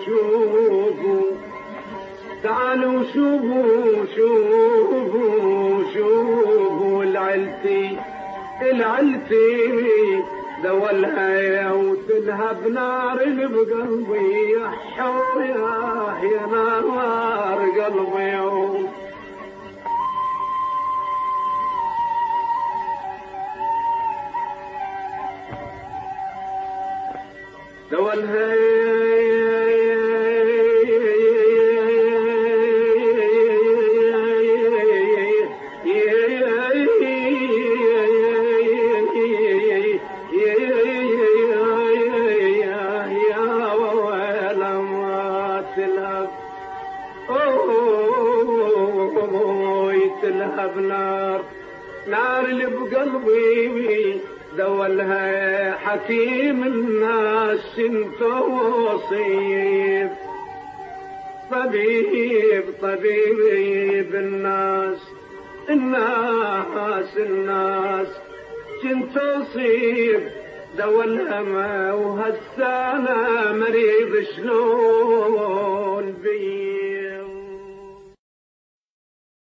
شوفوا تعالوا شوفوا العلتي دولها وتلهب نار بقلبي يا نار قلبي دولها تلهب نار اللي بقلبي دولها حكيم الناس انت وصيب طبيب الناس كنت اصيب دولها ما وهالسنة مريض شلون بي